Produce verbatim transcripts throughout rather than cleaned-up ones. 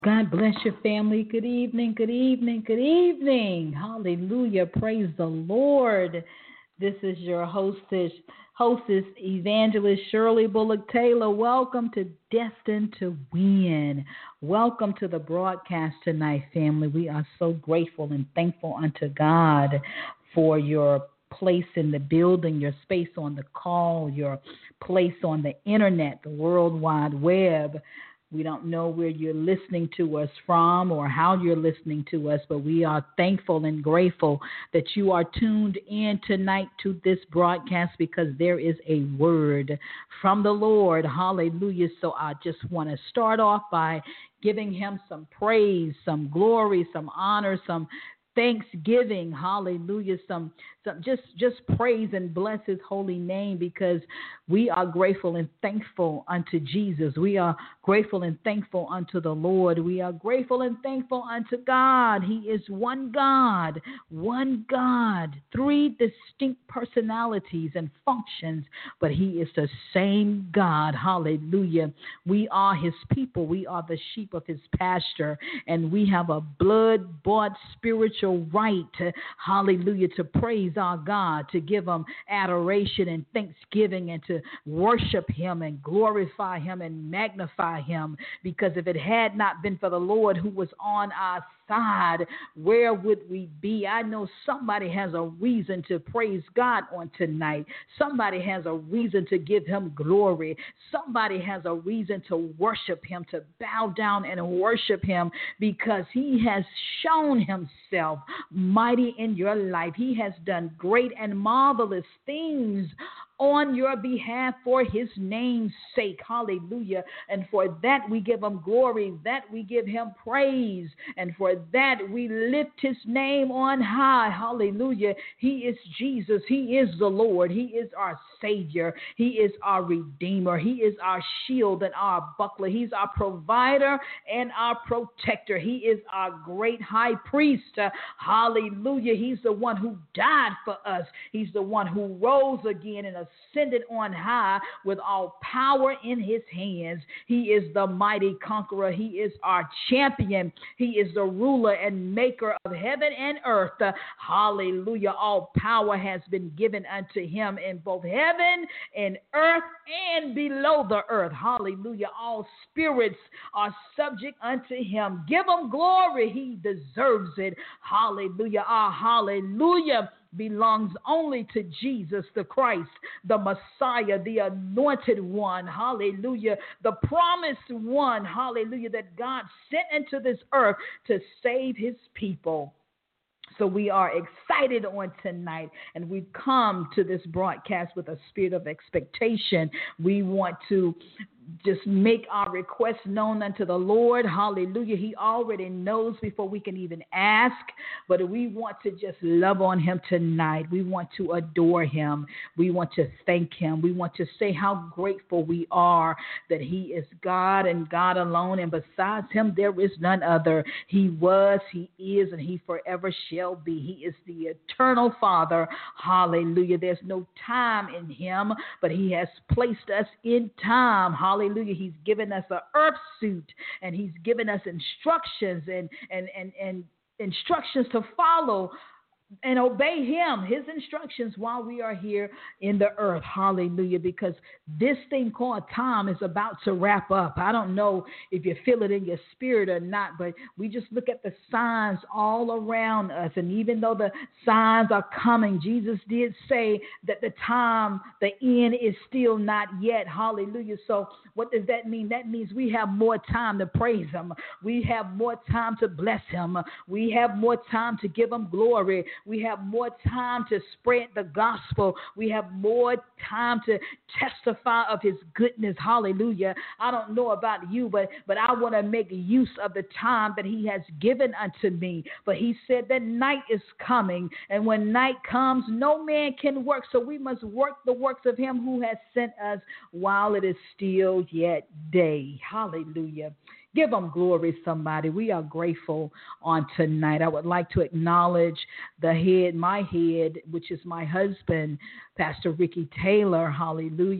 God bless your family. Good evening, good evening, good evening. Hallelujah. Praise the Lord. This is your hostess, hostess, evangelist Shirley Bullock Taylor. Welcome to Destined to Win. Welcome to the broadcast tonight, family. We are so grateful and thankful unto God for your place in the building, your space on the call, your place on the internet, the World Wide Web. We don't know where you're listening to us from or how you're listening to us, but we are thankful and grateful that you are tuned in tonight to this broadcast because there is a word from the Lord. Hallelujah. So I just want to start off by giving him some praise, some glory, some honor, some thanksgiving, hallelujah, some, some just just praise and bless his holy name because we are grateful and thankful unto Jesus. We are grateful and thankful unto the Lord. We are grateful and thankful unto God. He is one God, one God, three distinct personalities and functions, but he is the same God. Hallelujah. We are his people. We are the sheep of his pasture, and we have a blood-bought spiritual right, to, hallelujah, to praise our God, to give him adoration and thanksgiving and to worship him and glorify him and magnify him, because if it had not been for the Lord who was on our side, where would we be? I know somebody has a reason to praise God on tonight. Somebody has a reason to give him glory. Somebody has a reason to worship him, to bow down and worship him, because he has shown himself mighty in your life. He has done great and marvelous things on your behalf for his name's sake. Hallelujah. And for that we give him glory, that we give him praise, and for that we lift his name on high. Hallelujah. He is Jesus. He is the Lord. He is our Savior. He is our Redeemer. He is our shield and our buckler. He's our provider and our protector. He is our great high priest. Uh, hallelujah. He's the one who died for us. He's the one who rose again and ascended on high with all power in his hands. He is the mighty conqueror. He is our champion. He is the ruler and maker of heaven and earth. Uh, hallelujah. All power has been given unto him in both heaven and earth and below the earth. Hallelujah. All spirits are subject unto him. Give him glory. He deserves it. Hallelujah. Our hallelujah belongs only to Jesus the Christ, the Messiah, the anointed one, hallelujah, the promised one, hallelujah, that God sent into this earth to save his people. So we are excited on tonight, and we've come to this broadcast with a spirit of expectation. We want to just make our requests known unto the Lord. Hallelujah. He already knows before we can even ask, but we want to just love on him tonight. We want to adore him. We want to thank him. We want to say how grateful we are that he is God and God alone, and besides him there is none other. He was, he is, and he forever shall be. He is the eternal Father. Hallelujah. There's no time in him, but he has placed us in time. Hallelujah. He's given us an earth suit, and he's given us instructions and, and, and, and instructions to follow and obey him, his instructions, while we are here in the earth. Hallelujah. Because this thing called time is about to wrap up. I don't know if you feel it in your spirit or not, but we just look at the signs all around us. And even though the signs are coming, Jesus did say that the time, the end is still not yet. Hallelujah. So what does that mean? That means we have more time to praise him. We have more time to bless him. We have more time to give him glory. We have more time to spread the gospel. We have more time to testify of his goodness. Hallelujah. I don't know about you, but, but I want to make use of the time that he has given unto me. But he said that night is coming, and when night comes, no man can work. So we must work the works of him who has sent us while it is still yet day. Hallelujah. Give them glory, somebody. We are grateful on tonight. I would like to acknowledge the head, my head, which is my husband, Pastor Ricky Taylor. Hallelujah.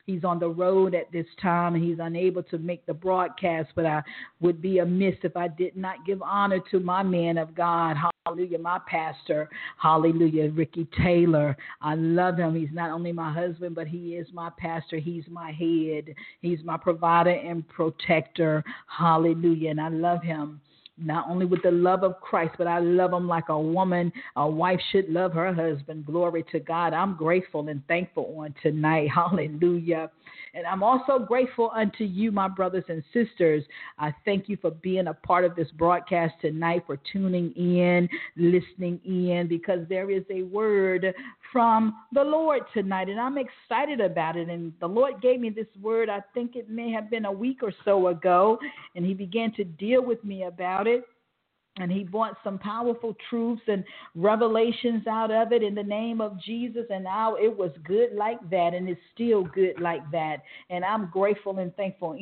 He's on the road at this time, and he's unable to make the broadcast, but I would be amiss if I did not give honor to my man of God. Hallelujah, my pastor. Hallelujah, Ricky Taylor. I love him. He's not only my husband, but he is my pastor. He's my head. He's my provider and protector. Hallelujah, and I love him. Not only with the love of Christ, but I love him like a woman, a wife should love her husband. Glory to God. I'm grateful and thankful on tonight. Hallelujah. And I'm also grateful unto you, my brothers and sisters. I thank you for being a part of this broadcast tonight, for tuning in, listening in, because there is a word from the Lord tonight, and I'm excited about it. And the Lord gave me this word, I think it may have been a week or so ago, and he began to deal with me about it. And he brought some powerful truths and revelations out of it in the name of Jesus. And now it was good like that, and it's still good like that. And I'm grateful and thankful